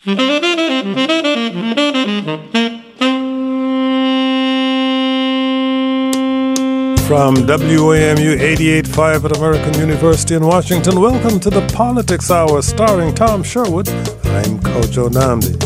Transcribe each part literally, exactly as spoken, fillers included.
From W A M U eighty-eight point five at American University in Washington, welcome to the Politics Hour starring Tom Sherwood. I'm Kojo Nnamdi.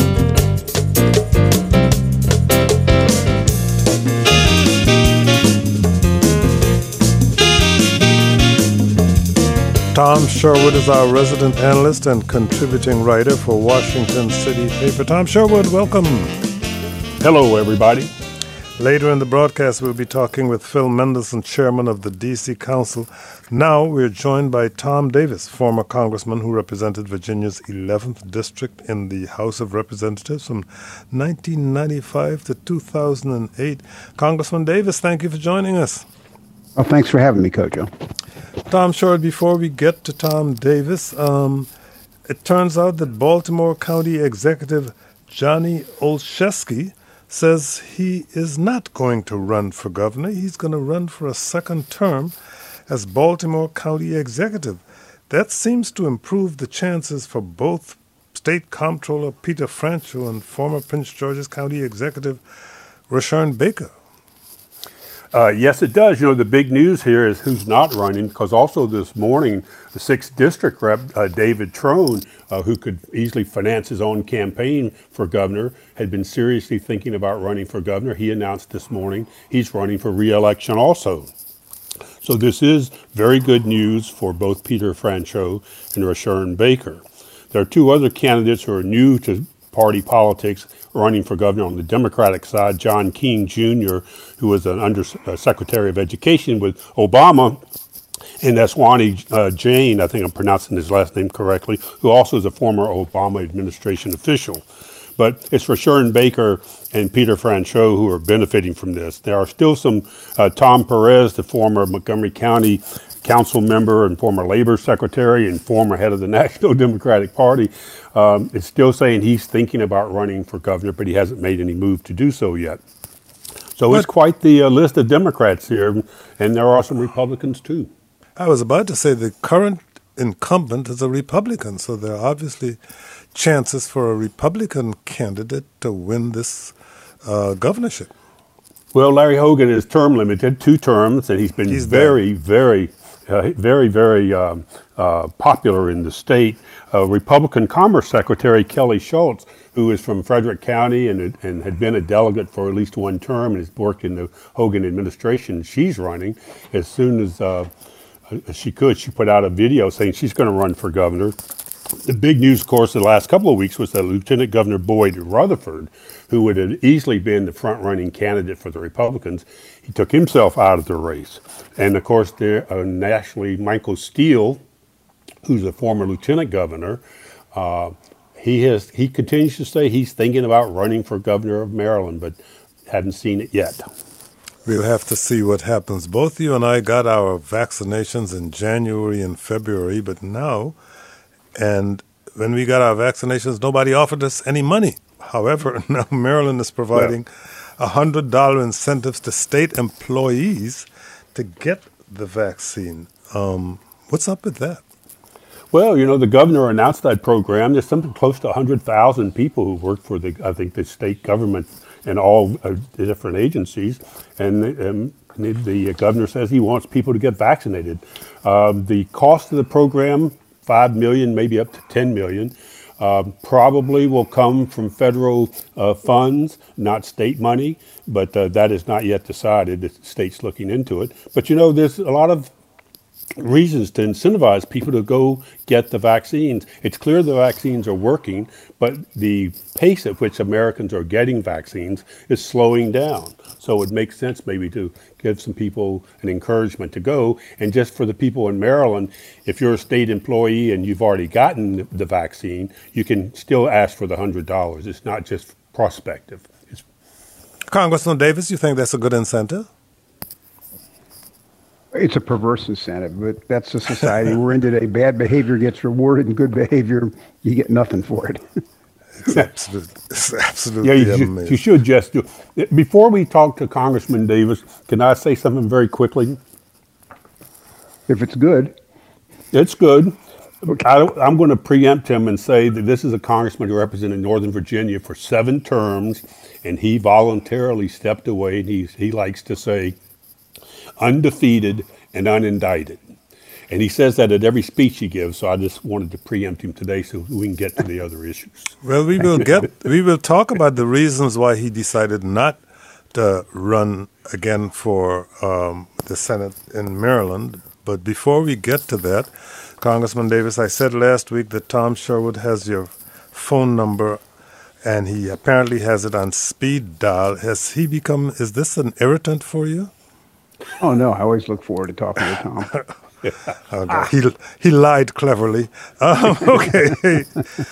Tom Sherwood is our resident analyst and contributing writer for Washington City Paper. Tom Sherwood, welcome. Hello, everybody. Later in the broadcast, we'll be talking with Phil Mendelson, chairman of the D C Council. Now we're joined by Tom Davis, former congressman who represented Virginia's eleventh District in the House of Representatives from nineteen ninety-five to two thousand eight. Congressman Davis, thank you for joining us. Well, thanks for having me, Kojo. Tom Sherwood, before we get to Tom Davis, um, it turns out that Baltimore County Executive Johnny Olszewski says he is not going to run for governor. He's going to run for a second term as Baltimore County Executive. That seems to improve the chances for both State Comptroller Peter Franchot and former Prince George's County Executive Rushern Baker. Uh, yes, it does. You know, the big news here is who's not running, because also this morning, the sixth District Rep, uh, David Trone, uh, who could easily finance his own campaign for governor, had been seriously thinking about running for governor. He announced this morning he's running for re-election also. So this is very good news for both Peter Franchot and Rushern Baker. There are two other candidates who are new to party politics running for governor on the Democratic side. John King Junior, who was an Undersecretary of Education with Obama, and Aswani uh, Jain, I think I'm pronouncing his last name correctly, who also is a former Obama administration official. But it's Rushern Baker and Peter Franchot who are benefiting from this. There are still some, uh, Tom Perez, the former Montgomery County council member and former labor secretary and former head of the National Democratic Party, um, is still saying he's thinking about running for governor, but he hasn't made any move to do so yet. So but it's quite the uh, list of Democrats here, and there are some Republicans too. I was about to say the current incumbent is a Republican, so there are obviously chances for a Republican candidate to win this uh, governorship. Well, Larry Hogan is term limited, two terms, and he's been he's very, very, uh, very, very um, uh, popular in the state. Uh, Republican Commerce Secretary Kelly Schultz, who is from Frederick County and, and had been a delegate for at least one term and has worked in the Hogan administration, she's running. As soon as uh, she could, she put out a video saying she's going to run for governor. The big news, of course, the last couple of weeks was that Lieutenant Governor Boyd Rutherford, who would have easily been the front-running candidate for the Republicans, he took himself out of the race. And, of course, there, uh, nationally, Michael Steele, who's a former lieutenant governor, uh, he has he continues to say he's thinking about running for governor of Maryland, but haven't seen it yet. We'll have to see what happens. Both you and I got our vaccinations in January and February, but now, and when we got our vaccinations, nobody offered us any money. However, now Maryland is providing one hundred dollars incentives to state employees to get the vaccine. Um, what's up with that? Well, you know, the governor announced that program. There's something close to one hundred thousand people who work for the, I think, the state government and all uh, the different agencies. And um, the, the governor says he wants people to get vaccinated. Um, the cost of the program, five million dollars, maybe up to ten million dollars. Uh, probably will come from federal uh, funds, not state money, but uh, that is not yet decided. The state's looking into it. But, you know, there's a lot of reasons to incentivize people to go get the vaccines. It's clear the vaccines are working, but the pace at which Americans are getting vaccines is slowing down. So it makes sense maybe to give some people an encouragement to go. And just for the people in Maryland, if you're a state employee and you've already gotten the vaccine, you can still ask for the one hundred dollars. It's not just prospective. It's Congressman Davis, you think that's a good incentive? It's a perverse incentive, but that's the society we're in today. Bad behavior gets rewarded, and good behavior, you get nothing for it. It's absolutely, it's absolutely yeah, you, amazing. You should just do. Before we talk to Congressman Davis, can I say something very quickly? If it's good. It's good. I, I'm going to preempt him and say that this is a congressman who represented Northern Virginia for seven terms, and he voluntarily stepped away. And he, he likes to say undefeated and unindicted. And he says that at every speech he gives, so I just wanted to preempt him today so we can get to the other issues. Well, we will get we will talk about the reasons why he decided not to run again for um, the Senate in Maryland. But before we get to that, Congressman Davis, I said last week that Tom Sherwood has your phone number, and he apparently has it on speed dial. Has he become? Is this an irritant for you? Oh no, I always look forward to talking to Tom. Okay. He he lied cleverly. Um, okay.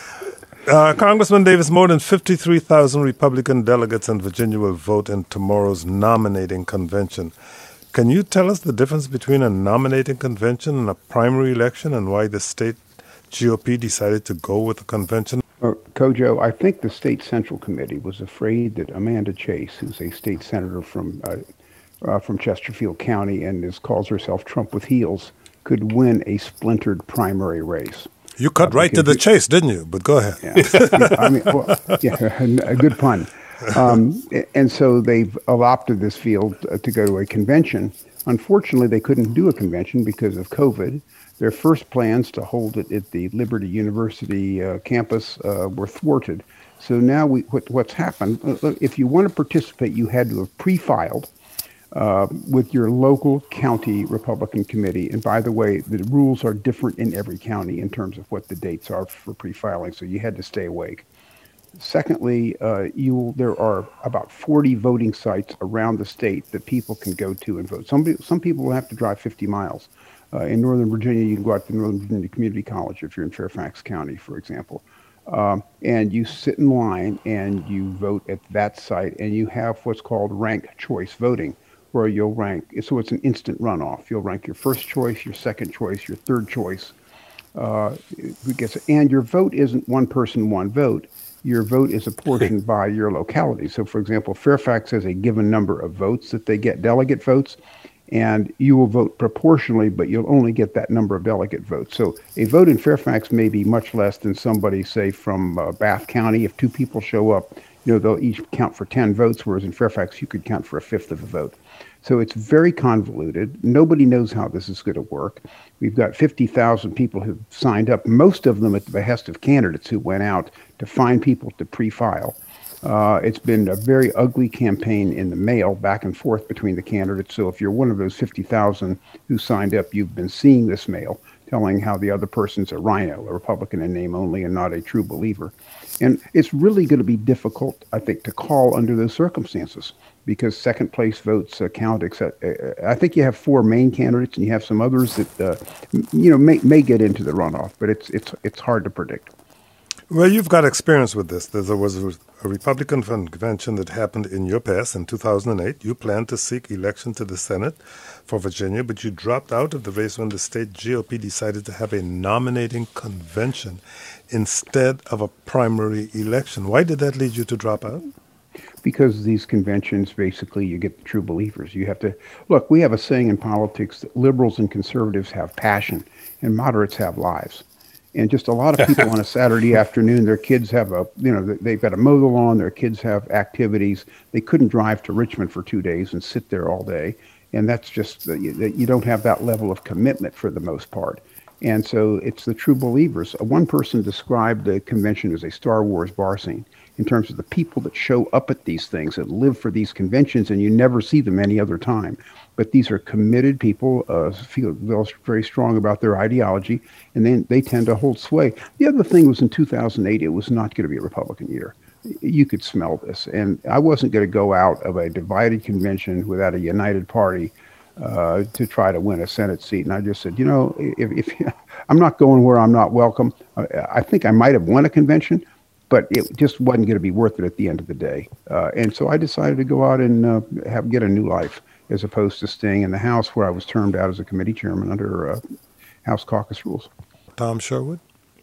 Uh, Congressman Davis, more than fifty-three thousand Republican delegates in Virginia will vote in tomorrow's nominating convention. Can you tell us the difference between a nominating convention and a primary election, and why the state G O P decided to go with a convention? Uh, Kojo, I think the state central committee was afraid that Amanda Chase, who's a state senator from uh, uh, from Chesterfield County and is calls herself Trump with heels, could win a splintered primary race. You cut uh, right to the you, chase, didn't you? But go ahead. Yeah, I mean, well, yeah, a good pun. Um, and so they've adopted this field uh, to go to a convention. Unfortunately, they couldn't do a convention because of COVID. Their first plans to hold it at the Liberty University uh, campus uh, were thwarted. So now we, what, what's happened, uh, if you want to participate, you had to have pre-filed Uh, with your local county Republican committee. And by the way, the rules are different in every county in terms of what the dates are for pre-filing, so you had to stay awake. Secondly, uh, you there are about forty voting sites around the state that people can go to and vote. Some, some people will have to drive fifty miles. Uh, in Northern Virginia, you can go out to Northern Virginia Community College if you're in Fairfax County, for example. Um, and you sit in line and you vote at that site, and you have what's called ranked choice voting, where you'll rank, so it's an instant runoff. You'll rank your first choice, your second choice, your third choice. Uh, and your vote isn't one person, one vote. Your vote is apportioned by your locality. So, for example, Fairfax has a given number of votes that they get, delegate votes, and you will vote proportionally, but you'll only get that number of delegate votes. So a vote in Fairfax may be much less than somebody, say, from uh, Bath County. If two people show up, you know, they'll each count for ten votes, whereas in Fairfax, you could count for a fifth of a vote. So it's very convoluted. Nobody knows how this is going to work. We've got fifty thousand people who've signed up, most of them at the behest of candidates who went out to find people to pre-file. Uh, it's been a very ugly campaign in the mail, back and forth between the candidates. So if you're one of those fifty thousand who signed up, you've been seeing this mail telling how the other person's a rhino, a Republican in name only and not a true believer. And it's really going to be difficult, I think, to call under those circumstances, because second place votes uh, count. Except, uh, I think you have four main candidates, and you have some others that uh, you know may may get into the runoff, but it's it's it's hard to predict. Well, you've got experience with this. There was a, a Republican convention that happened in your past in two thousand eight. You planned to seek election to the Senate for Virginia, but you dropped out of the race when the state G O P decided to have a nominating convention instead of a primary election. Why did that lead you to drop out? Because these conventions, basically, you get the true believers. You have to, look, we have a saying in politics that liberals and conservatives have passion and moderates have lives. And just a lot of people on a Saturday afternoon, their kids have a, you know, they've got to mow the lawn, their kids have activities. They couldn't drive to Richmond for two days and sit there all day. And that's just, you, you don't have that level of commitment for the most part. And so it's the true believers. One person described the convention as a Star Wars bar scene in terms of the people that show up at these things and live for these conventions, and you never see them any other time. But these are committed people, uh, feel very strong about their ideology, and then they tend to hold sway. The other thing was in two thousand eight, it was not going to be a Republican year. You could smell this. And I wasn't going to go out of a divided convention without a united party uh, to try to win a Senate seat. And I just said, you know, if, if I'm not going where I'm not welcome, I, I think I might have won a convention, but it just wasn't going to be worth it at the end of the day. Uh, and so I decided to go out and uh, have get a new life, as opposed to staying in the House where I was termed out as a committee chairman under uh, House caucus rules. Tom Sherwood?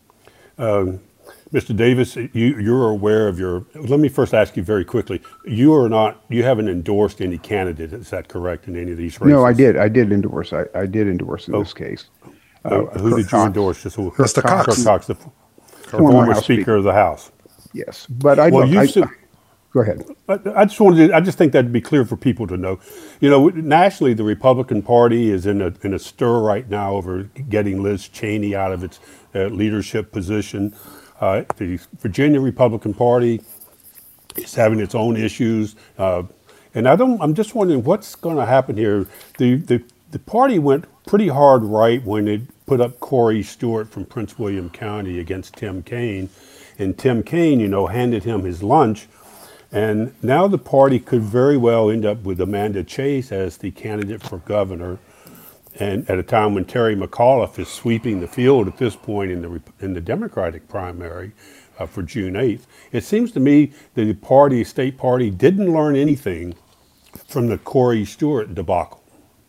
Um, Mister Davis, you, you're aware of your, let me first ask you very quickly, you are not, you haven't endorsed any candidate, is that correct, in any of these races? No, I did. I did endorse. I, I did endorse in oh. this case. Uh, who did you Cox. endorse? Just who? Mister Cox. Kirk Cox, the, the Former former House Speaker Speaker. of the House. Yes, but I Well, don't. you I, should- I- go ahead. I I just wanted to, I just think that'd be clear for people to know. You know, nationally, the Republican Party is in a in a stir right now over getting Liz Cheney out of its uh, leadership position. Uh, the Virginia Republican Party is having its own issues, uh, and I don't. I'm just wondering what's going to happen here. The the the party went pretty hard right when it put up Corey Stewart from Prince William County against Tim Kaine, and Tim Kaine, you know, handed him his lunch. And now the party could very well end up with Amanda Chase as the candidate for governor, and at a time when Terry McAuliffe is sweeping the field at this point in the Rep- in the Democratic primary uh, for June eighth. It seems to me that the party, state party, didn't learn anything from the Corey Stewart debacle.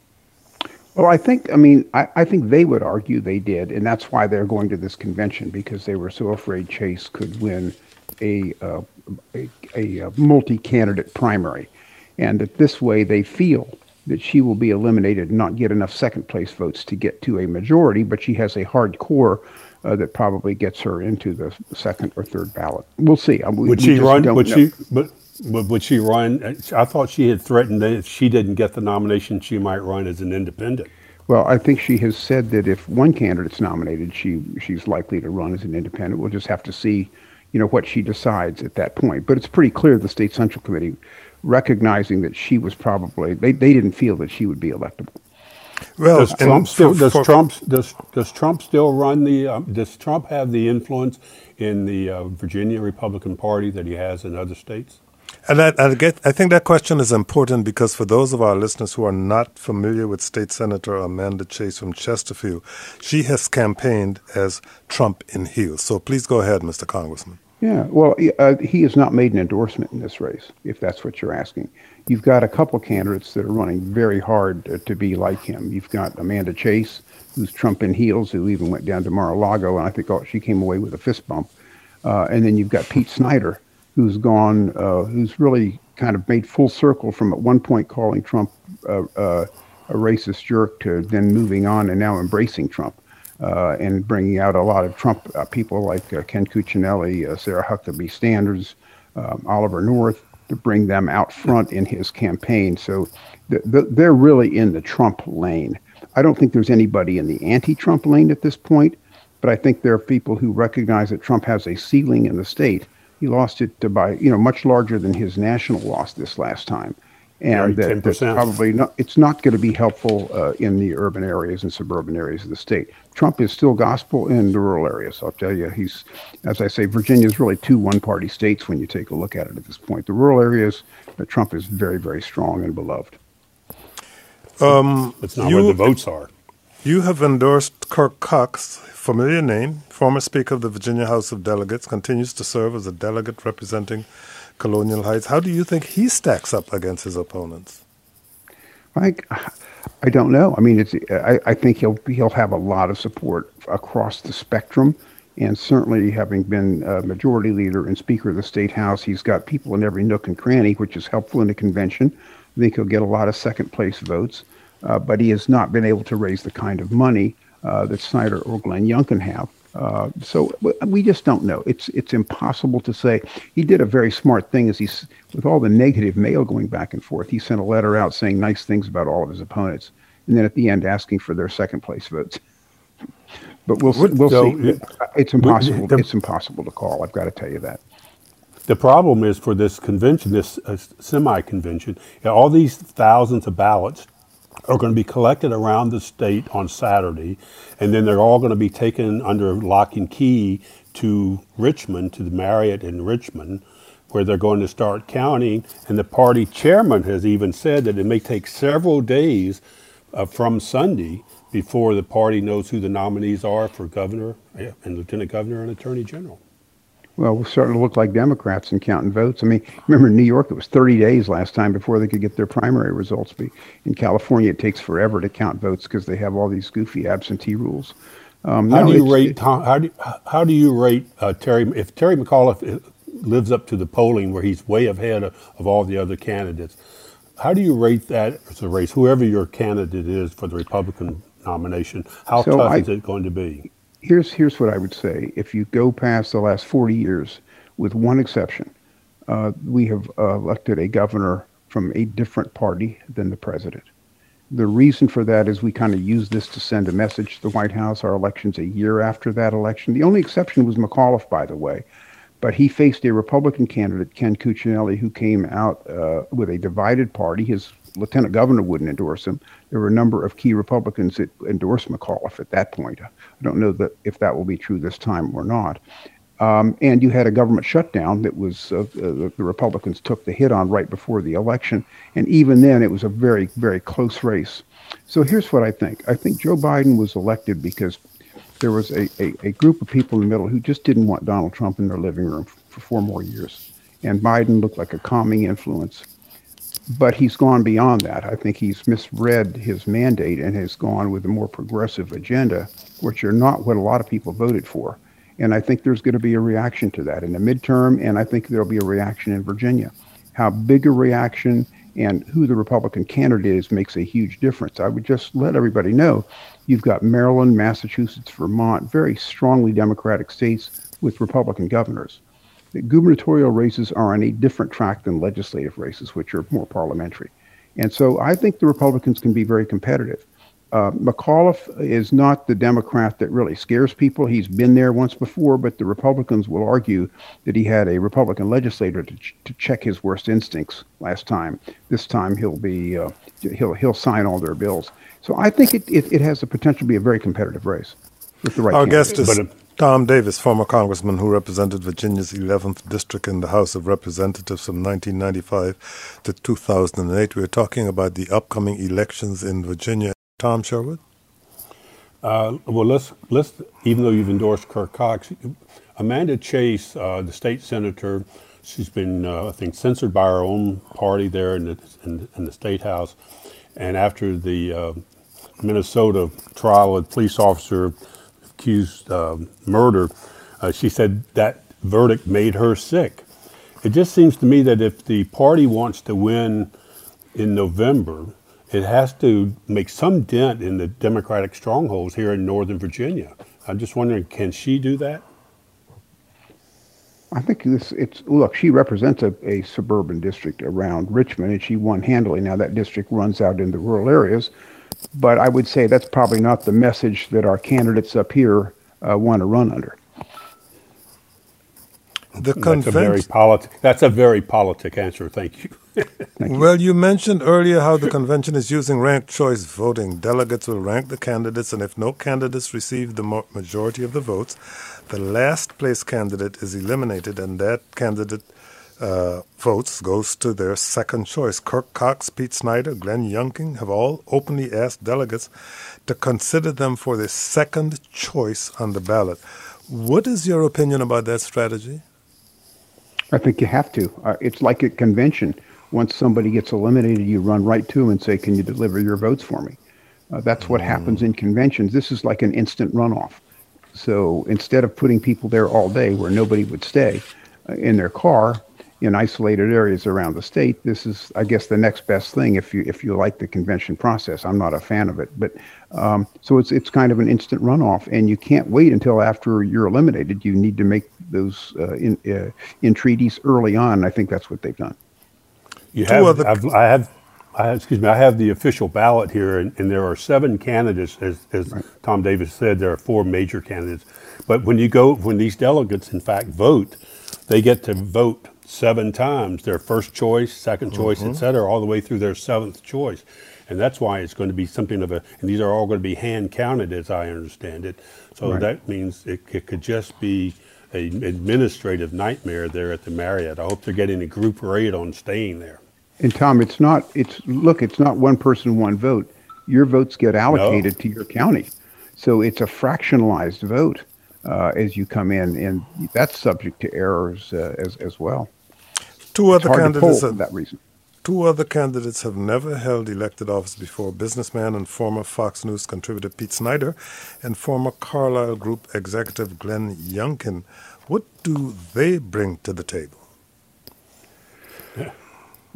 Well, I think, I mean, I, I think they would argue they did, and that's why they're going to this convention, because they were so afraid Chase could win a, uh, a, a, a multi-candidate primary. And that this way they feel that she will be eliminated and not get enough second-place votes to get to a majority, but she has a hard core uh, that probably gets her into the second or third ballot. We'll see. Uh, We, Would we she just run? don't Would know. she? But, but would she run? I thought she had threatened that if she didn't get the nomination, she might run as an independent. Well, I think she has said that if one candidate's nominated, she she's likely to run as an independent. We'll just have to see, you know, what she decides at that point. But it's pretty clear the State Central Committee, recognizing that she was probably, they, they didn't feel that she would be electable. Well, Does and Trump still? for- Does for- Trump? Does Does Trump still run the? Um, does Trump have the influence in the uh, Virginia Republican Party that he has in other states? And I, I, get, I think that question is important because for those of our listeners who are not familiar with State Senator Amanda Chase from Chesterfield, she has campaigned as Trump in heels. So please go ahead, Mister Congressman. Yeah, well, he- uh, he has not made an endorsement in this race, if that's what you're asking. You've got a couple candidates that are running very hard uh, to be like him. You've got Amanda Chase, who's Trump in heels, who even went down to Mar-a-Lago, and I think oh, she came away with a fist bump. Uh, and then you've got Pete Snyder, who's gone, uh, who's really kind of made full circle from at one point calling Trump uh, uh, a racist jerk to then moving on and now embracing Trump. Uh, and bringing out a lot of Trump uh, people like uh, Ken Cuccinelli, uh, Sarah Huckabee Sanders, um, Oliver North, to bring them out front in his campaign. So th- th- they're really in the Trump lane. I don't think there's anybody in the anti-Trump lane at this point, but I think there are people who recognize that Trump has a ceiling in the state. He lost it to by, you know, much larger than his national loss this last time. And Right, that, ten that's percent. probably not, it's not going to be helpful uh, in the urban areas and suburban areas of the state. Trump is still gospel in the rural areas. I'll tell you, he's, as I say, Virginia's really two one-party states when you take a look at it at this point. The rural areas, uh, Trump is very, very strong and beloved. Um, That's not you, where the votes are. You have endorsed Kirk Cox, familiar name, former Speaker of the Virginia House of Delegates, continues to serve as a delegate representing Colonial Heights. How do you think he stacks up against his opponents? I, I don't know. I mean, it's. I, I think he'll he'll have a lot of support across the spectrum, and certainly having been a majority leader and Speaker of the State House, he's got people in every nook and cranny, which is helpful in the convention. I think he'll get a lot of second place votes, uh, but he has not been able to raise the kind of money uh, that Snyder or Glenn Youngkin have. Uh, so we just don't know. It's it's impossible to say. He did a very smart thing, as he's with all the negative mail going back and forth. He sent a letter out saying nice things about all of his opponents, and then at the end asking for their second place votes. But we'll Would- we'll so, see. uh, It's impossible. the- It's impossible to call. I've got to tell you that. The problem is for this convention, this uh, semi-convention, all these thousands of ballots are going to be collected around the state on Saturday, and then they're all going to be taken under lock and key to Richmond, to the Marriott in Richmond, where they're going to start counting. And the party chairman has even said that it may take several days uh, from Sunday before the party knows who the nominees are for governor yeah, and lieutenant governor and attorney general. Well, we're starting to look like Democrats in counting votes. I mean, remember in New York, it was thirty days last time before they could get their primary results. In California, it takes forever to count votes because they have all these goofy absentee rules. Um, How no, do you it's- rate it- Tom, how do how do you rate uh, Terry if Terry McAuliffe lives up to the polling where he's way ahead of, of all the other candidates? How do you rate that as a race, whoever your candidate is for the Republican nomination. How So tough I, is it going to be? here's here's what I would say. If you go past the last forty years, with one exception, uh, we have uh, elected a governor from a different party than the president. The reason for that is we kind of use this to send a message to the White House. Our election's a year after that election. The only exception was McAuliffe, by the way, but he faced a Republican candidate, Ken Cuccinelli, who came out uh, with a divided party. His lieutenant governor wouldn't endorse him. There were a number of key Republicans that endorsed McAuliffe at that point. I don't know that if that will be true this time or not. Um, and you had a government shutdown that was uh, uh, the Republicans took the hit on right before the election. And even then, it was a very, very close race. So here's what I think. I think Joe Biden was elected because there was a, a, a group of people in the middle who just didn't want Donald Trump in their living room for four more years. And Biden looked like a calming influence. But he's gone beyond that. I think he's misread his mandate and has gone with a more progressive agenda, which are not what a lot of people voted for. And I think there's going to be a reaction to that in the midterm, and I think there'll be a reaction in Virginia. How big a reaction and who the Republican candidate is makes a huge difference. I would just let everybody know you've got Maryland, Massachusetts, Vermont, very strongly Democratic states with Republican governors. The gubernatorial races are on a different track than legislative races, which are more parliamentary. And so I think the Republicans can be very competitive. Uh, McAuliffe is not the Democrat that really scares people. He's been there once before, but the Republicans will argue that he had a Republican legislator to, ch- to check his worst instincts last time. This time he'll be uh, he'll he'll sign all their bills. So I think it, it, it has the potential to be a very competitive race with the right Our candidate. guest is But, uh, Tom Davis, former congressman who represented Virginia's eleventh District in the House of Representatives from nineteen ninety-five to two thousand eight. We're talking about the upcoming elections in Virginia. Tom Sherwood? Uh, well, let's let's even though you've endorsed Kirk Cox, Amanda Chase, uh, the state senator, she's been uh, I think censored by her own party there in the in, in the state house, and after the uh, Minnesota trial of police officer accused uh, murder, uh, she said that verdict made her sick. It just seems to me that if the party wants to win in November, it has to make some dent in the Democratic strongholds here in Northern Virginia. I'm just wondering, can she do that? I think this, it's, look, she represents a, a suburban district around Richmond, and she won handily. Now that district runs out in the rural areas, but I would say that's probably not the message that our candidates up here uh, want to run under. The That's a very convention. politic. That's a very politic answer. Thank you. Thank you. Well, you mentioned earlier how the convention is using ranked choice voting. Delegates will rank the candidates, and if no candidates receive the mo- majority of the votes, the last place candidate is eliminated, and that candidate uh, votes goes to their second choice. Kirk Cox, Pete Snyder, Glenn Youngkin have all openly asked delegates to consider them for the second choice on the ballot. What is your opinion about that strategy? I think you have to. Uh, it's like a convention. Once somebody gets eliminated, you run right to them and say, can you deliver your votes for me? Uh, that's what happens in conventions. This is like an instant runoff. So instead of putting people there all day where nobody would stay uh, in their car in isolated areas around the state, this is, I guess, the next best thing if you if you like the convention process. I'm not a fan of it. But um, so it's it's kind of an instant runoff, and you can't wait until after you're eliminated. You need to make those uh, in, uh, entreaties early on. I think that's what they've done. You Two have, other- I've, I have, I have, excuse me, I have the official ballot here, and, and there are seven candidates, as, as Right. Tom Davis said, there are four major candidates. But when you go, when these delegates, in fact, vote, they get to vote seven times, their first choice, second choice, et cetera, all the way through their seventh choice. And that's why it's going to be something of a, and these are all going to be hand counted, as I understand it. So Right. that means it, it could just be an administrative nightmare there at the Marriott. I hope they're getting a group rate on staying there. And Tom, it's not, it's, look, it's not one person, one vote. Your votes get allocated No. to your county. So it's a fractionalized vote uh, as you come in, and that's subject to errors uh, as, as well. Two It's other hard to poll candidates for have, that reason. two other candidates have never held elected office before. Businessman and former Fox News contributor Pete Snyder and former Carlyle Group executive Glenn Youngkin. What do they bring to the table?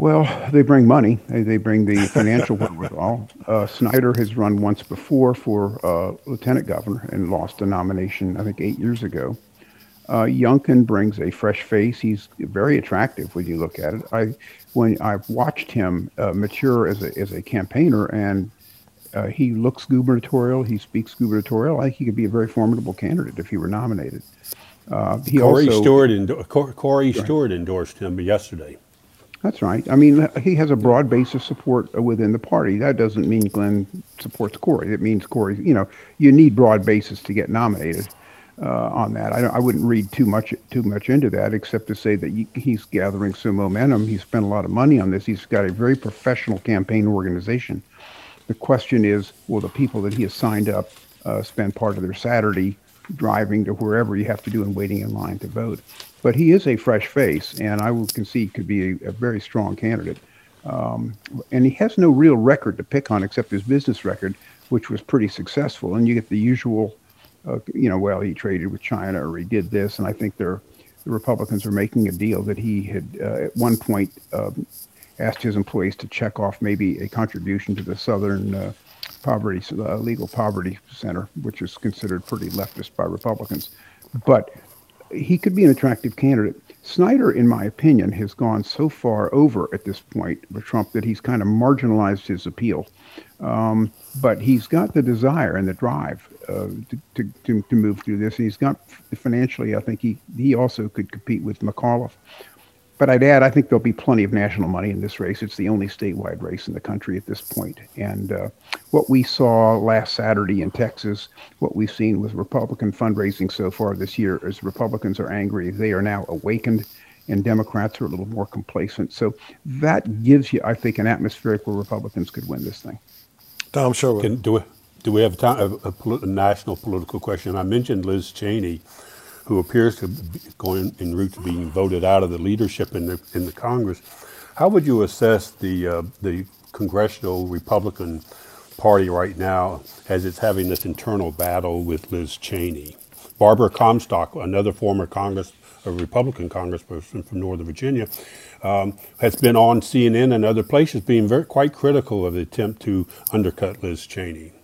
Well, they bring money. They, they bring the financial wherewithal. Uh, Snyder has run once before for uh, lieutenant governor and lost a nomination, I think, eight years ago. Uh, Youngkin brings a fresh face. He's very attractive when you look at it. I, when I've watched him uh, mature as a as a campaigner, and uh, he looks gubernatorial. He speaks gubernatorial. I think he could be a very formidable candidate if he were nominated. Uh, he Corey also, Stewart endo- Corey Stewart endorsed him yesterday. That's right. I mean, he has a broad base of support within the party. That doesn't mean Glenn supports Corey. It means Corey, you know, you need broad bases to get nominated uh, on that. I, I wouldn't read too much too much into that, except to say that you, he's gathering some momentum. He's spent a lot of money on this. He's got a very professional campaign organization. The question is, will the people that he has signed up uh, spend part of their Saturday driving to wherever you have to do and waiting in line to vote? But he is a fresh face, and I will concede could be a, a very strong candidate. Um, and he has no real record to pick on except his business record, which was pretty successful. And you get the usual, uh, you know, well, he traded with China or he did this. And I think they're, the Republicans are making a deal that he had uh, at one point um, asked his employees to check off maybe a contribution to the Southern uh, Poverty uh, Legal Poverty Center, which is considered pretty leftist by Republicans. But he could be an attractive candidate. Snyder, in my opinion, has gone so far over at this point with Trump that he's kind of marginalized his appeal. Um, but he's got the desire and the drive uh, to, to, to, to move through this. And he's got financially, I think he, he also could compete with McAuliffe. But I'd add, I think there'll be plenty of national money in this race. It's the only statewide race in the country at this point. And uh, what we saw last Saturday in Texas, what we've seen with Republican fundraising so far this year is Republicans are angry. They are now awakened, and Democrats are a little more complacent. So that gives you, I think, an atmosphere where Republicans could win this thing. Tom Sherwood. Can, do, we, do we have time, a, a, a national political question? I mentioned Liz Cheney, who appears to be going en route to being voted out of the leadership in the in the Congress. How would you assess the uh, the congressional Republican Party right now as it's having this internal battle with Liz Cheney? Barbara Comstock, another former Congress, a Republican congressperson from Northern Virginia, um, has been on C N N and other places being very quite critical of the attempt to undercut Liz Cheney.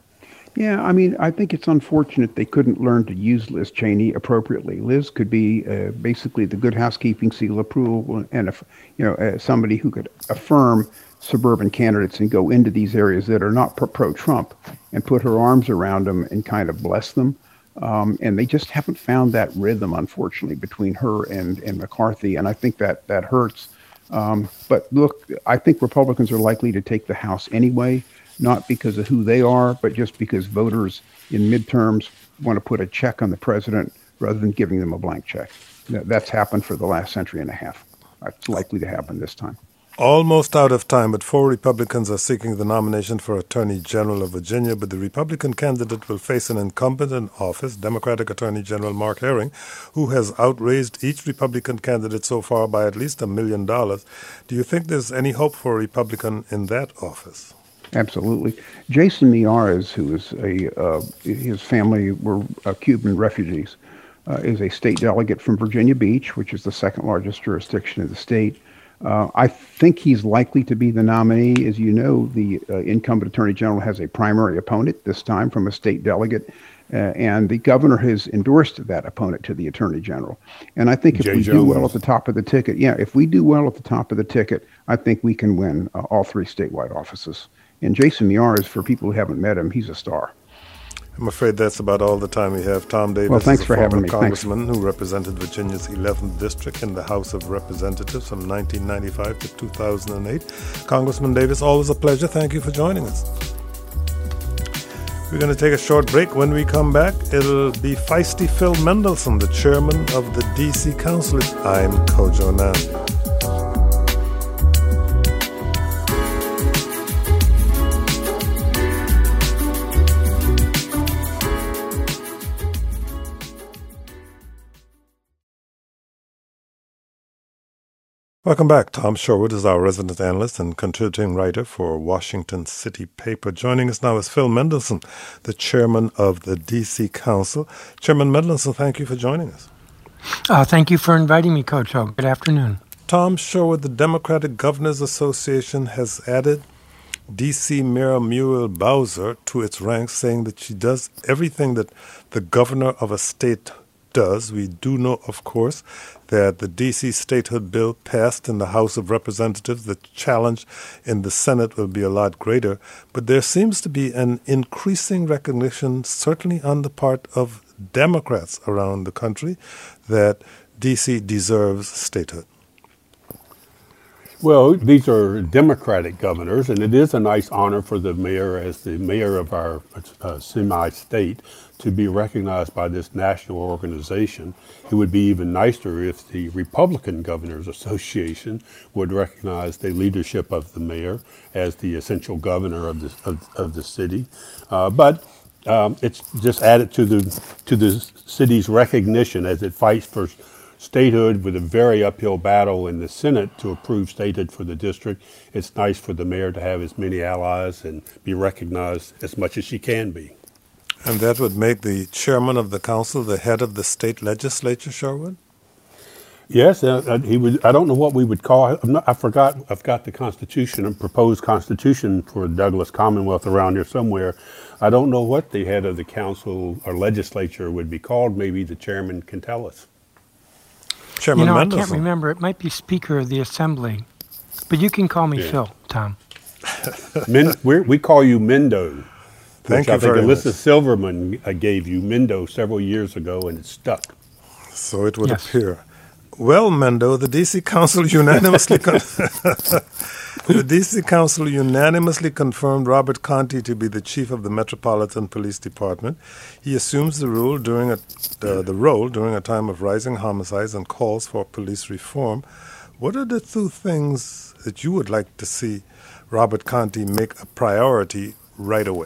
Yeah, I mean, I think it's unfortunate they couldn't learn to use Liz Cheney appropriately. Liz could be uh, basically the good housekeeping seal of approval, and if you know uh, somebody who could affirm suburban candidates and go into these areas that are not pro-Trump and put her arms around them and kind of bless them. Um, and they just haven't found that rhythm, unfortunately, between her and, and McCarthy, and I think that that hurts. Um, but look, I think Republicans are likely to take the House anyway. Not because of who they are, but just because voters in midterms want to put a check on the president rather than giving them a blank check. That's happened for the last century and a half. It's likely to happen this time. Almost out of time, but four Republicans are seeking the nomination for Attorney General of Virginia, but the Republican candidate will face an incumbent in office, Democratic Attorney General Mark Herring, who has outraised each Republican candidate so far by at least a million dollars. Do you think there's any hope for a Republican in that office? Absolutely. Jason Miyares, who is a, uh, his family were uh, Cuban refugees, uh, is a state delegate from Virginia Beach, which is the second largest jurisdiction in the state. Uh, I think he's likely to be the nominee. As you know, the uh, incumbent attorney general has a primary opponent, this time from a state delegate, uh, and the governor has endorsed that opponent to the attorney general. And I think if Jay we Jones. do well at the top of the ticket, yeah, if we do well at the top of the ticket, I think we can win uh, all three statewide offices. And Jason Miyares, for people who haven't met him, he's a star. I'm afraid that's about all the time we have. Tom Davis well, thanks is a for former having me. congressman Thanks. who represented Virginia's eleventh District in the House of Representatives from nineteen ninety-five to two thousand eight. Congressman Davis, always a pleasure. Thank you for joining us. We're going to take a short break. When we come back, it'll be feisty Phil Mendelssohn, the chairman of the D C Council. I'm Kojo Anand. Welcome back. Tom Sherwood is our resident analyst and contributing writer for Washington City Paper. Joining us now is Phil Mendelssohn, the chairman of the D C Council. Chairman Mendelssohn, thank you for joining us. Uh, thank you for inviting me, Coach O. Good afternoon. Tom Sherwood, the Democratic Governors Association has added D C Mayor Muriel Bowser to its ranks, saying that she does everything that the governor of a state does. We do know, of course, that the D C statehood bill passed in the House of Representatives. The challenge in the Senate will be a lot greater. But there seems to be an increasing recognition, certainly on the part of Democrats around the country, that D C deserves statehood. Well, these are Democratic governors, and it is a nice honor for the mayor, as the mayor of our uh, semi-state, to be recognized by this national organization. It would be even nicer if the Republican Governors Association would recognize the leadership of the mayor as the essential governor of the, of, of the city. Uh, but um, it's just added to the, to the city's recognition as it fights for statehood with a very uphill battle in the Senate to approve statehood for the district. It's nice for the mayor to have as many allies and be recognized as much as she can be. And that would make the chairman of the council the head of the state legislature, Sherwood? Yes, uh, he would. I don't know what we would call. I'm not, I forgot. I've got the Constitution, a proposed Constitution for Douglas Commonwealth around here somewhere. I don't know what the head of the council or legislature would be called. Maybe the chairman can tell us. Chairman you know, Mendelson. I can't remember. It might be Speaker of the Assembly, but you can call me Yeah. Phil, Tom. Min, we're, we call you Mendo. Thank which you I think very Alyssa much. Silverman uh, gave you Mendo several years ago, and it stuck. So it would Yes. appear. Well, Mendo, the D C Council unanimously con- the D C Council unanimously confirmed Robert Conti to be the chief of the Metropolitan Police Department. He assumes the role during a, uh, the role during a time of rising homicides and calls for police reform. What are the two things that you would like to see Robert Conti make a priority right away?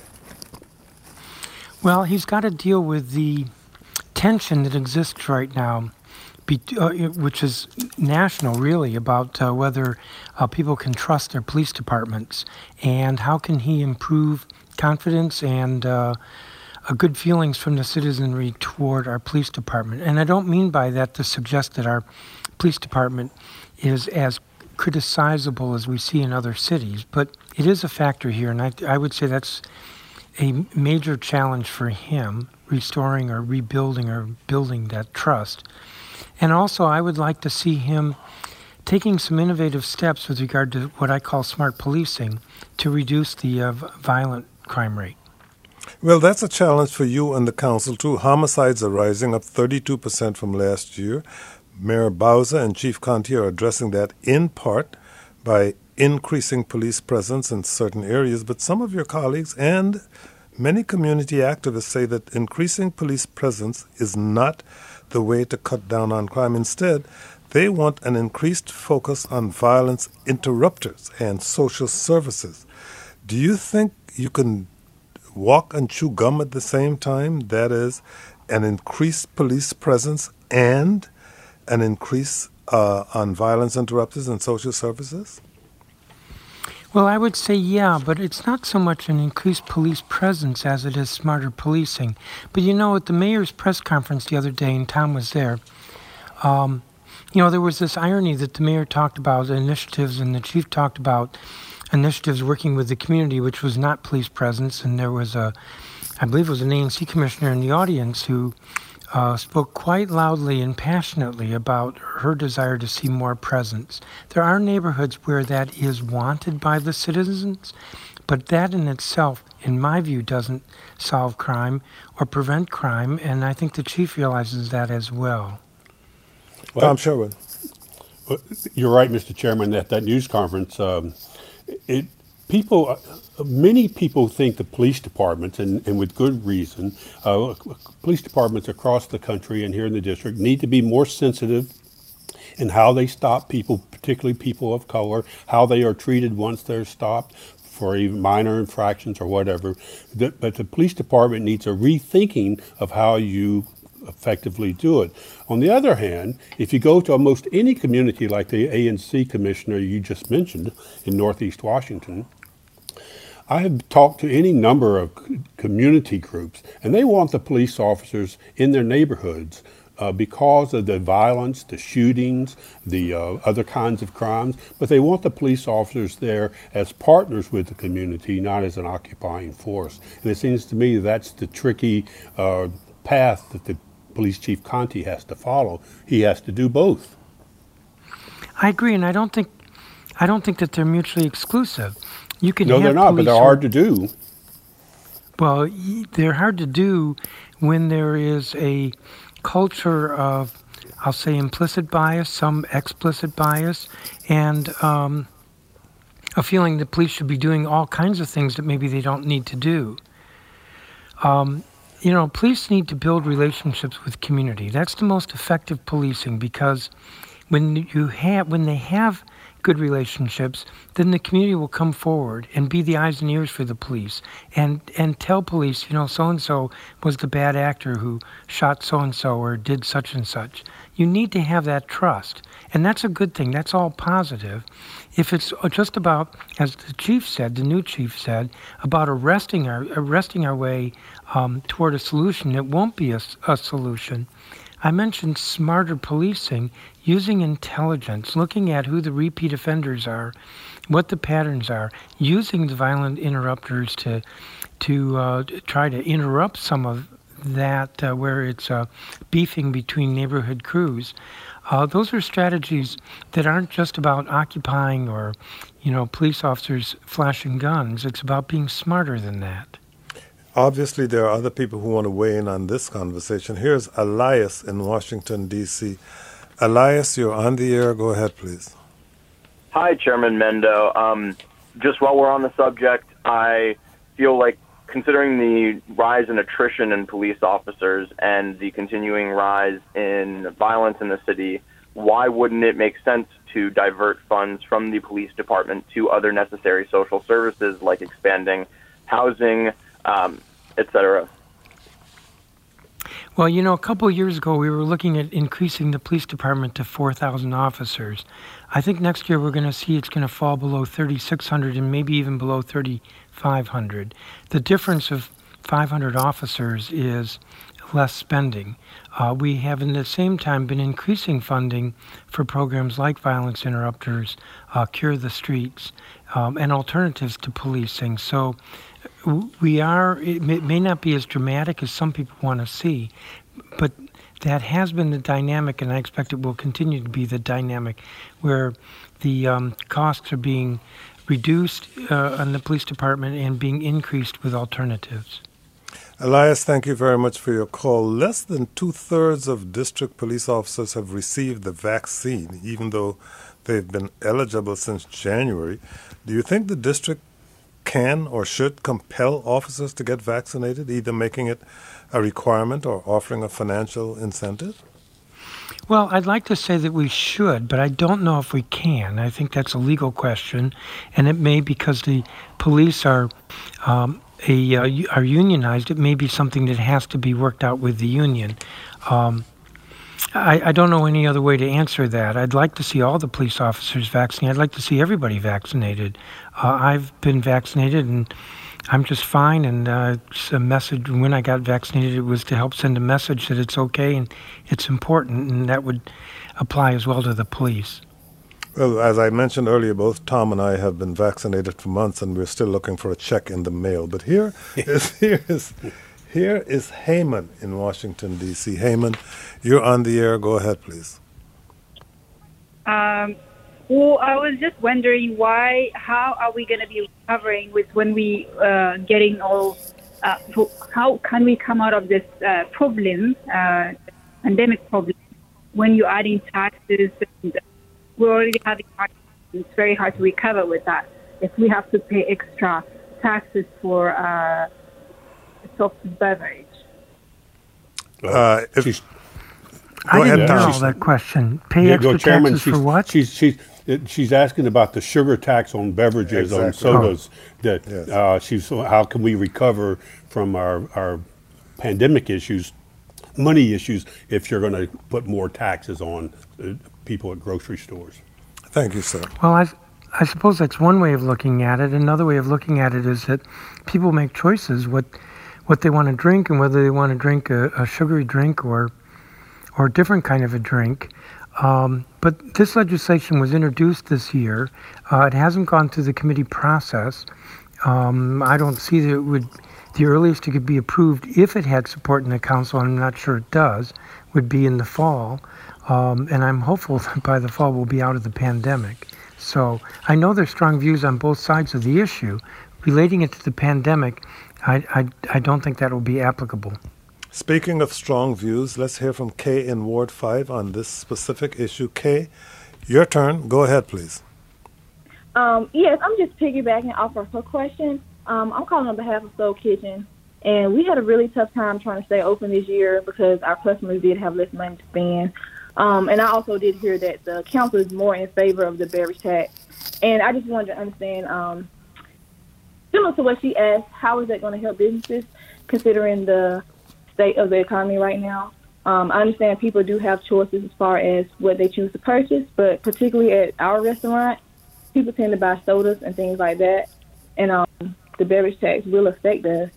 Well, he's got to deal with the tension that exists right now, be, uh, which is national, really, about uh, whether uh, people can trust their police departments, and how can he improve confidence and uh, uh, good feelings from the citizenry toward our police department. And I don't mean by that to suggest that our police department is as criticizable as we see in other cities, but it is a factor here, and I, I would say that's a major challenge for him, restoring or rebuilding or building that trust. And also, I would like to see him taking some innovative steps with regard to what I call smart policing to reduce the uh, violent crime rate. Well, that's a challenge for you and the council, too. Homicides are rising, up thirty-two percent from last year. Mayor Bowser and Chief Conti are addressing that in part by increasing police presence in certain areas, but some of your colleagues and many community activists say that increasing police presence is not the way to cut down on crime. Instead, they want an increased focus on violence interrupters and social services. Do you think you can walk and chew gum at the same time? That is, an increased police presence and an increase uh, on violence interrupters and social services? Well, I would say yeah, but it's not so much an increased police presence as it is smarter policing. But you know, at the mayor's press conference the other day, and Tom was there, um, you know, there was this irony that the mayor talked about initiatives and the chief talked about initiatives working with the community, which was not police presence. And there was a, I believe it was an A N C commissioner in the audience who Uh, spoke quite loudly and passionately about her desire to see more presence. There are neighborhoods where that is wanted by the citizens, but that in itself, in my view, doesn't solve crime or prevent crime, and I think the chief realizes that as well. Well, Tom Sherwood. Well, you're right, Mister Chairman. At that news conference, um, it people, uh, many people think the police departments, and, and with good reason, uh, police departments across the country and here in the district need to be more sensitive in how they stop people, particularly people of color, how they are treated once they're stopped for even minor infractions or whatever. The, but the police department needs a rethinking of how you effectively do it. On the other hand, if you go to almost any community like the A N C commissioner you just mentioned in Northeast Washington, I have talked to any number of community groups, and they want the police officers in their neighborhoods uh, because of the violence, the shootings, the uh, other kinds of crimes, but they want the police officers there as partners with the community, not as an occupying force. And it seems to me that's the tricky uh, path that the Police Chief Conte has to follow. He has to do both. I agree, and I don't think I don't think that they're mutually exclusive. You can no, have they're not, but police they're who- hard to do. Well, y- they're hard to do when there is a culture of, I'll say, implicit bias, some explicit bias, and um, a feeling that police should be doing all kinds of things that maybe they don't need to do. Um, you know, police need to build relationships with community. That's the most effective policing, because when you have, when they have good relationships, then the community will come forward and be the eyes and ears for the police, and and tell police, you know, so and so was the bad actor who shot so and so or did such and such. You need to have that trust, and that's a good thing. That's all positive. If it's just about, as the chief said, the new chief said, about arresting our arresting our way um, toward a solution, it won't be a, a solution. I mentioned smarter policing, using intelligence, looking at who the repeat offenders are, what the patterns are, using the violent interrupters to to uh, try to interrupt some of that uh, where it's uh, beefing between neighborhood crews. Uh, those are strategies that aren't just about occupying or, you know, police officers flashing guns. It's about being smarter than that. Obviously, there are other people who want to weigh in on this conversation. Here's Elias in Washington, D C Elias, you're on the air. Go ahead, please. Hi, Chairman Mendo. Um, just while we're on the subject, I feel like considering the rise in attrition in police officers and the continuing rise in violence in the city, why wouldn't it make sense to divert funds from the police department to other necessary social services like expanding housing, um, et cetera? Well, you know, a couple of years ago, we were looking at increasing the police department to four thousand officers. I think next year we're going to see it's going to fall below thirty-six hundred and maybe even below thirty-five hundred. The difference of five hundred officers is less spending. Uh, we have, in the same time, been increasing funding for programs like Violence Interrupters, uh, Cure the Streets, um, and alternatives to policing. So we are, it may, may not be as dramatic as some people want to see, but that has been the dynamic, and I expect it will continue to be the dynamic, where the um, costs are being reduced uh, on the police department and being increased with alternatives. Elias, thank you very much for your call. Less than two-thirds of district police officers have received the vaccine, even though they've been eligible since January. Do you think the district can or should compel officers to get vaccinated, either making it a requirement or offering a financial incentive? Well, I'd like to say that we should, but I don't know if we can. I think that's a legal question, and it may, because the police are um, a uh, are unionized, it may be something that has to be worked out with the union. Um, I, I don't know any other way to answer that. I'd like to see all the police officers vaccinated. I'd like to see everybody vaccinated. Uh, I've been vaccinated, and I'm just fine. And uh, it's a message. When I got vaccinated, it was to help send a message that it's okay and it's important, and that would apply as well to the police. Well, as I mentioned earlier, both Tom and I have been vaccinated for months, and we're still looking for a check in the mail. But here is here is here is Heyman in Washington, D C Heyman, you're on the air. Go ahead, please. Um, well, I was just wondering why, how are we going to be recovering with when we uh, getting all, uh, how can we come out of this uh, problem, uh, pandemic problem, when you're adding taxes? And we're already having hard, it's very hard to recover with that. If we have to pay extra taxes for uh, soft beverage. Uh, if, I Go didn't ahead, hear Tom. all that question. Pay Yeah, extra go, Chairman. taxes she's, for what? She's, she's, it- she's asking about the sugar tax on beverages, on Exactly. sodas. That Yes. uh, she's how can we recover from our, our pandemic issues, money issues, if you're going to put more taxes on uh, people at grocery stores? Thank you, sir. Well, I, I suppose that's one way of looking at it. Another way of looking at it is that people make choices what what they want to drink and whether they want to drink a, a sugary drink or or a different kind of a drink. Um, but this legislation was introduced this year. Uh, it hasn't gone through the committee process. Um, I don't see that it would, the earliest it could be approved if it had support in the council, and I'm not sure it does, would be in the fall. Um, and I'm hopeful that by the fall we'll be out of the pandemic. So I know there's strong views on both sides of the issue. Relating it to the pandemic, I, I, I don't think that will be applicable. Speaking of strong views, let's hear from Kay in Ward five on this specific issue. Kay, your turn. Go ahead, please. Um, yes, I'm just piggybacking off of her question. Um, I'm calling on behalf of Soul Kitchen, and we had a really tough time trying to stay open this year because our customers did have less money to spend. Um, and I also did hear that the council is more in favor of the beverage tax. And I just wanted to understand, um, similar to what she asked, how is that going to help businesses considering the state of the economy right now? Um, I understand people do have choices as far as what they choose to purchase, but particularly at our restaurant, people tend to buy sodas and things like that. And um, the beverage tax will affect us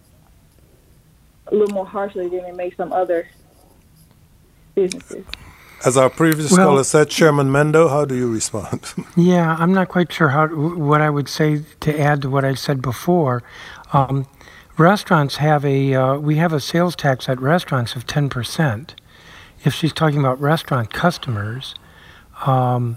a little more harshly than it may some other businesses. As our previous Well- caller said, Chairman Mendo, how do you respond? Yeah, I'm not quite sure how what I would say to add to what I said before. Um, restaurants have a uh, we have a sales tax at restaurants of ten percent. If she's talking about restaurant customers, um,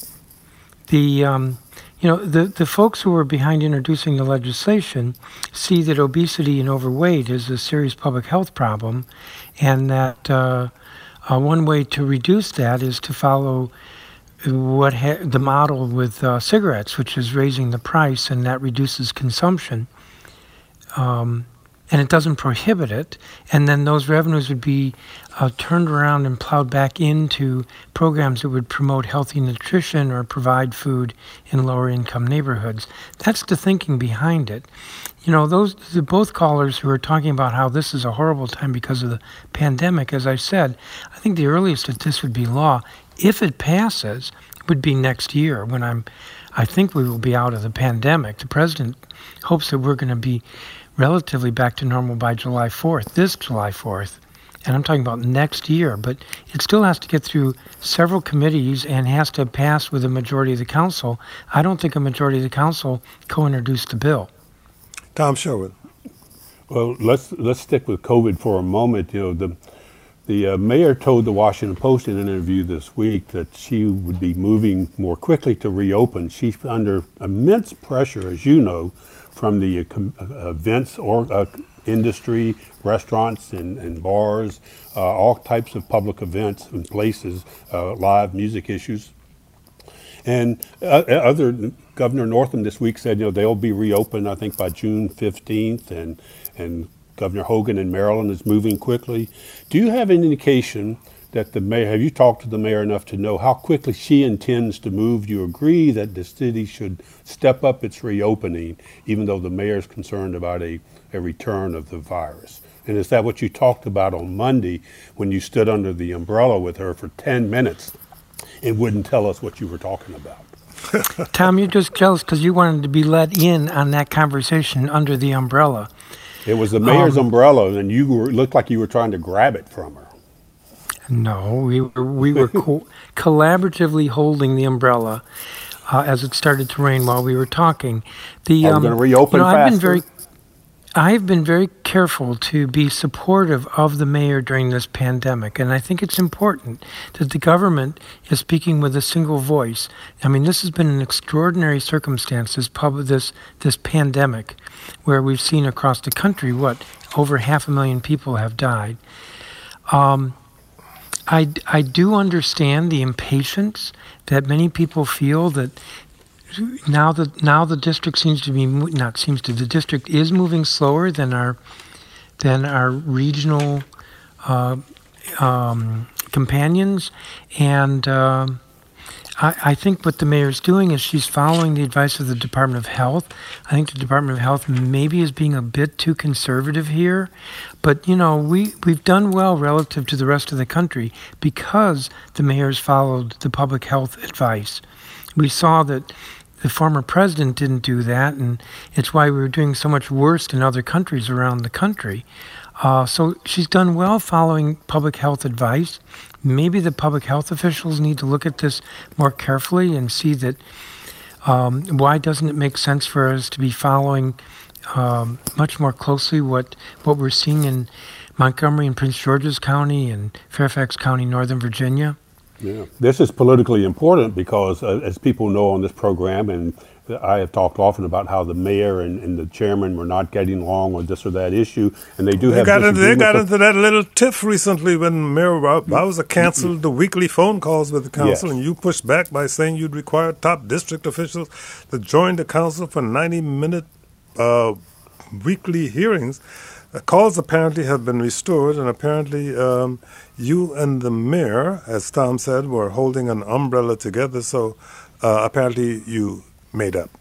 the um, you know the the folks who are behind introducing the legislation see that obesity and overweight is a serious public health problem, and that uh, uh, one way to reduce that is to follow what ha- the model with uh, cigarettes, which is raising the price, and that reduces consumption. Um, and it doesn't prohibit it, and then those revenues would be uh, turned around and plowed back into programs that would promote healthy nutrition or provide food in lower income neighborhoods. That's the thinking behind it. You know, those the both callers who are talking about how this is a horrible time because of the pandemic, as I said, I think the earliest that this would be law, if it passes, would be next year when I'm, I think we will be out of the pandemic. The president hopes that we're going to be relatively back to normal by July fourth, this July fourth. And I'm talking about next year, but it still has to get through several committees and has to pass with a majority of the council. I don't think a majority of the council co-introduced the bill. Tom Sherwood. Well, let's let's stick with COVID for a moment. You know, the the uh, mayor told the Washington Post in an interview this week that she would be moving more quickly to reopen. She's under immense pressure, as you know, from the uh, com- uh, events or uh, industry, restaurants and, and bars, uh, all types of public events and places, uh, live music issues. And uh, other Governor Northam this week said, you know, they'll be reopened, I think, by June fifteenth, and and Governor Hogan in Maryland is moving quickly. Do you have any indication that the mayor, have you talked to the mayor enough to know how quickly she intends to move? Do you agree that the city should step up its reopening, even though the mayor is concerned about a, a return of the virus? And is that what you talked about on Monday when you stood under the umbrella with her for ten minutes and wouldn't tell us what you were talking about? Tom, you're just jealous because you wanted to be let in on that conversation under the umbrella. It was the mayor's Um, umbrella, and you were, looked like you were trying to grab it from her. No, we were, we were co- collaboratively holding the umbrella uh, as it started to rain while we were talking. The Are we gonna reopen you know, I've been faster? very, I've been very careful to be supportive of the mayor during this pandemic, and I think it's important that the government is speaking with a single voice. I mean, this has been an extraordinary circumstance, this pub, this this pandemic, where we've seen across the country what over half a million people have died. Um, I, I do understand the impatience that many people feel that now that now the district seems to be mo- not seems to the district is moving slower than our than our regional uh, um, companions, and um I, I think what the mayor's doing is she's following the advice of the Department of Health. I think the Department of Health maybe is being a bit too conservative here, but you know we we've done well relative to the rest of the country because the mayor's followed the public health advice. We saw that the former president didn't do that, and it's why we were doing so much worse than other countries around the country. Uh, so she's done well following public health advice. Maybe the public health officials need to look at this more carefully and see that um, why doesn't it make sense for us to be following um, much more closely what, what we're seeing in Montgomery and Prince George's County and Fairfax County, Northern Virginia. Yeah, this is politically important because, uh, as people know on this program, and I have talked often about how the mayor and, and the chairman were not getting along on this or that issue, and they do They have got into, they got disagreements. into that little tiff recently when Mayor Bau- Bowser canceled the weekly phone calls with the council, Yes. and you pushed back by saying you'd require top district officials to join the council for ninety-minute uh, weekly hearings. The calls apparently have been restored, and apparently um, you and the mayor, as Tom said, were holding an umbrella together, so uh, apparently you made up.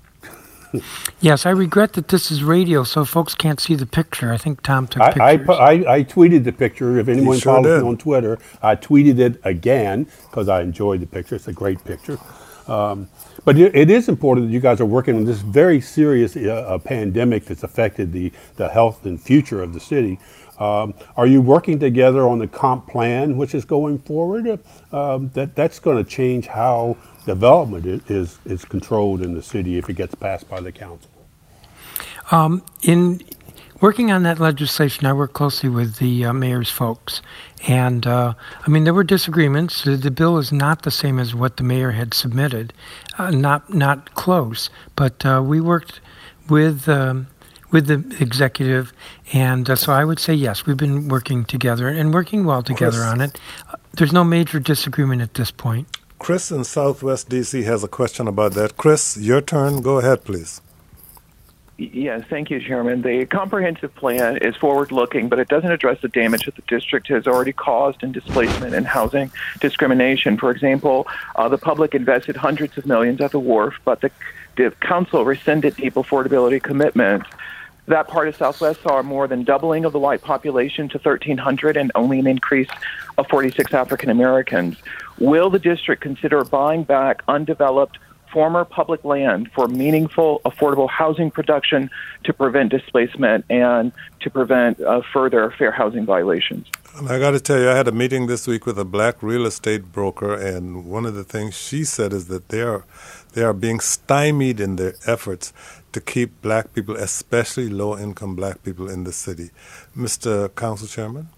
Yes, I regret that this is radio, so folks can't see the picture. I think Tom took I, I, pictures. pu- I, I tweeted the picture. If anyone sure follows did. me on Twitter, I tweeted it again because I enjoyed the picture. It's a great picture. Um, but it, it is important that you guys are working on this very serious uh, uh, pandemic that's affected the, the health and future of the city. Um, are you working together on the comp plan, which is going forward? Um, that that's going to change how development is, is is controlled in the city if it gets passed by the council. Um, in working on that legislation, I worked closely with the uh, mayor's folks. And, uh, I mean, there were disagreements. The, the bill is not the same as what the mayor had submitted, uh, not not close. But uh, we worked with um, with the executive. And uh, so I would say, yes, we've been working together and working well together Chris. on it. Uh, there's no major disagreement at this point. Chris in Southwest D C has a question about that. Chris, your turn. Go ahead, please. Yes, thank you, Chairman. The comprehensive plan is forward-looking, but it doesn't address the damage that the district has already caused in displacement and housing discrimination. For example, uh, the public invested hundreds of millions at the wharf, but the, the council rescinded deep affordability commitments. That part of Southwest saw more than doubling of the white population to thirteen hundred and only an increase of forty-six African Americans. Will the district consider buying back undeveloped former public land for meaningful, affordable housing production to prevent displacement and to prevent uh, further fair housing violations? And I got to tell you, I had a meeting this week with a black real estate broker, and one of the things she said is that they are they are being stymied in their efforts to keep black people, especially low-income black people, in the city. Mister Council Chairman?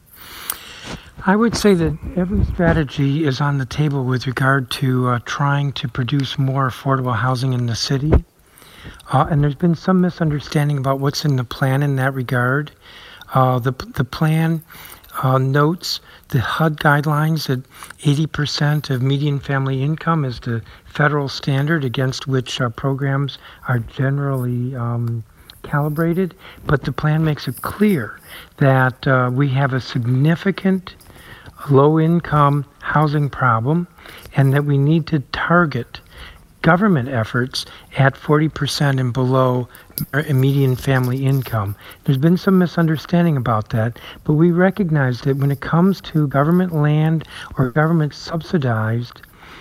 I would say that every strategy is on the table with regard to uh, trying to produce more affordable housing in the city. Uh, and there's been some misunderstanding about what's in the plan in that regard. Uh, the, the plan uh, notes the H U D guidelines that eighty percent of median family income is the federal standard against which uh, programs are generally um, calibrated. But the plan makes it clear that uh, we have a significant low-income housing problem and that we need to target government efforts at forty percent and below median family income. There's been some misunderstanding about that, but we recognize that when it comes to government land or government subsidized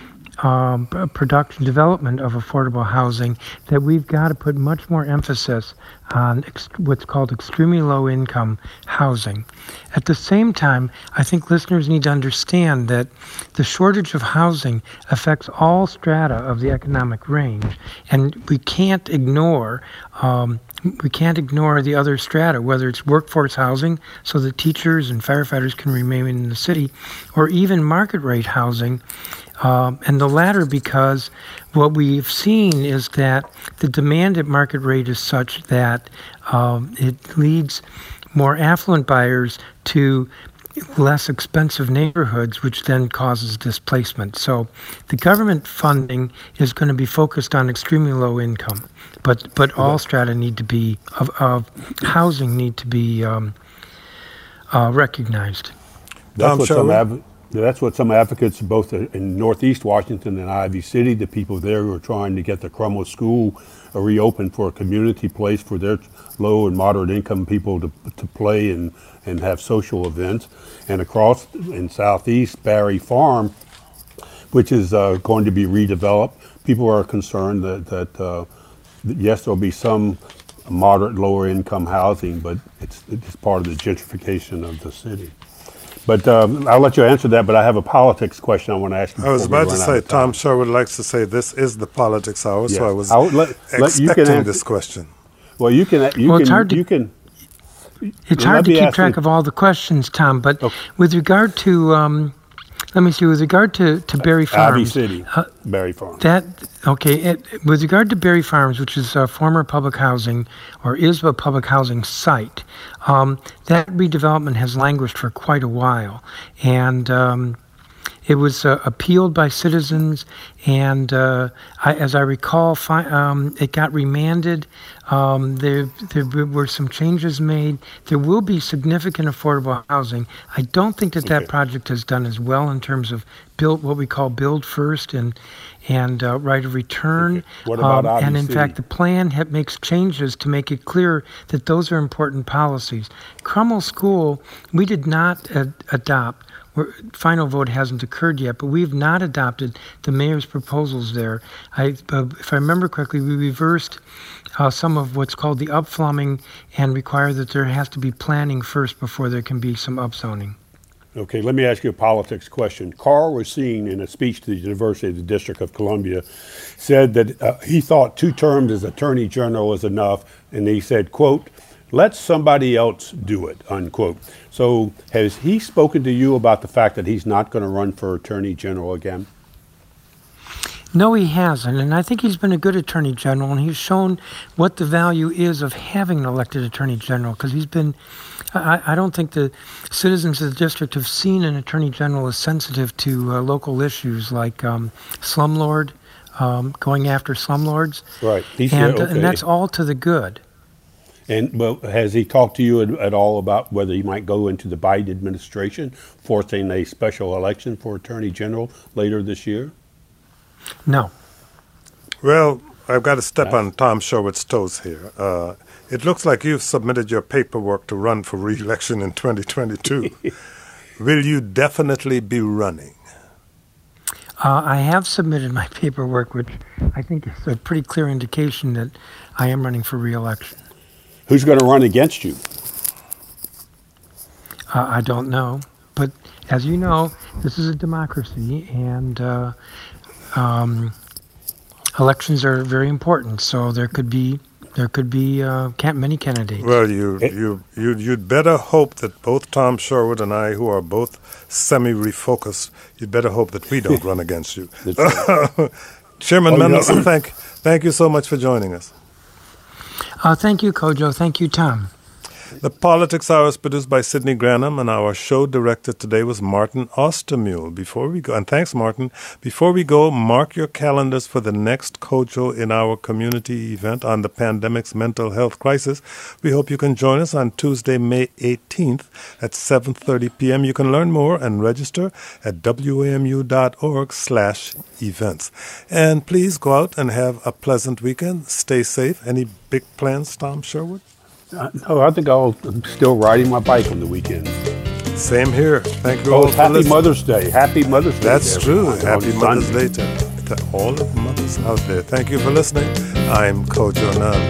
um, production development of affordable housing, that we've got to put much more emphasis on ex- what's called extremely low income housing. At the same time, I think listeners need to understand that the shortage of housing affects all strata of the economic range, and we can't ignore um, we can't ignore the other strata, whether it's workforce housing so that teachers and firefighters can remain in the city, or even market rate housing. Um, and the latter because what we've seen is that the demand at market rate is such that um, it leads more affluent buyers to less expensive neighborhoods, which then causes displacement. So the government funding is going to be focused on extremely low income, but but all strata need to be of, of housing need to be um, uh, recognized. That's Tom what some Sherman? adv- that's what some advocates, both in Northeast Washington and Ivy City, the people there who are trying to get the Crummell School reopened for a community place for their low and moderate income people to to play and, and have social events. And across in Southeast, Barry Farm, which is uh, going to be redeveloped, people are concerned that, that uh, yes, there'll be some moderate, lower income housing, but it's, it's part of the gentrification of the city. But um, I'll let you answer that, but I have a politics question I want to ask you. I was about to say, Tom Sherwood likes to say this is the politics hour, yes. so I was I would let, expecting let, you can this question. Well, you can, you well, can, it's hard to, you can. It's hard to keep track of all the questions, Tom, but okay. with regard to, um, let me see, with regard to, to Berry Farms. Abbey City, uh, Berry Farms. That, okay, it, with regard to Berry Farms, which is a former public housing, or is a public housing site, um, that redevelopment has languished for quite a while. And um, it was uh, appealed by citizens, and uh, I, as I recall, fi- um, it got remanded. Um, there, there were some changes made. There will be significant affordable housing. I don't think that okay. that project has done as well in terms of build, what we call build first and and uh, right of return. Okay. What about um, And in City? fact, the plan ha- makes changes to make it clear that those are important policies. Crummell School, we did not ad- adopt. We're, final vote hasn't occurred yet, but we've not adopted the mayor's proposals there. I, uh, if I remember correctly, we reversed uh, some of what's called the upflumming and require that there has to be planning first before there can be some upzoning. Okay, let me ask you a politics question. Carl Racine, in a speech to the University of the District of Columbia, said that uh, he thought two terms as Attorney General is enough, and he said, quote, let somebody else do it, unquote. So has he spoken to you about the fact that he's not going to run for Attorney General again? No, he hasn't, and I think he's been a good Attorney General, and he's shown what the value is of having an elected Attorney General, because he's been, I, I don't think the citizens of the district have seen an Attorney General as sensitive to uh, local issues like um, slumlord, um, going after slumlords. Right. He's and, there, okay. and that's all to the good. And well, has he talked to you at, at all about whether he might go into the Biden administration, forcing a special election for Attorney General later this year? No. Well, I've got to step on Tom Sherwood's toes here. Uh, it looks like you've submitted your paperwork to run for re-election in twenty twenty-two. Will you definitely be running? Uh, I have submitted my paperwork, which I think is a pretty clear indication that I am running for re-election. Who's going to run against you? Uh, I don't know. But as you know, this is a democracy, and uh, um, elections are very important. So there could be there could be uh, can- many candidates. Well, you you you you'd better hope that both Tom Sherwood and I, who are both semi-refocused, you'd better hope that we don't run against you. Chairman oh, Mendelson, no. thank thank you so much for joining us. Uh, thank you, Kojo. Thank you, Tom. The Politics Hour is produced by Sidney Granham, and our show director today was Martin Ostermule. Before we go, and thanks, Martin. Before we go, mark your calendars for the next Kojo in our community event on the pandemic's mental health crisis. We hope you can join us on Tuesday, May eighteenth at seven thirty p.m. You can learn more and register at wamu.org slash events. And please go out and have a pleasant weekend. Stay safe. Any big plans, Tom Sherwood? Uh, no, I think I'll, I'm still riding my bike on the weekend. Same here. Thank you oh, all for happy listening. Mother's Day. Happy Mother's Day. That's true. Everyone. Happy Mother's Day to, to all of the mothers out there. Thank you for listening. I'm Kojo Nunn.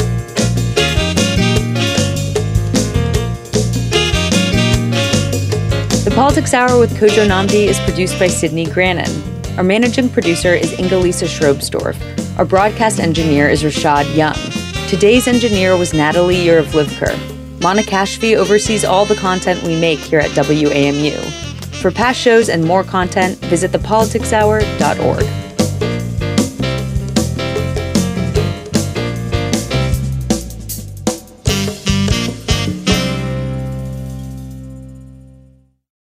The Politics Hour with Kojo Nnamdi is produced by Sidney Grannon. Our managing producer is Inga-Lisa Schrobsdorf. Our broadcast engineer is Rashad Young. Today's engineer was Natalie Yerevlivker. Lana Kashfi oversees all the content we make here at W A M U. For past shows and more content, visit the politics hour dot org.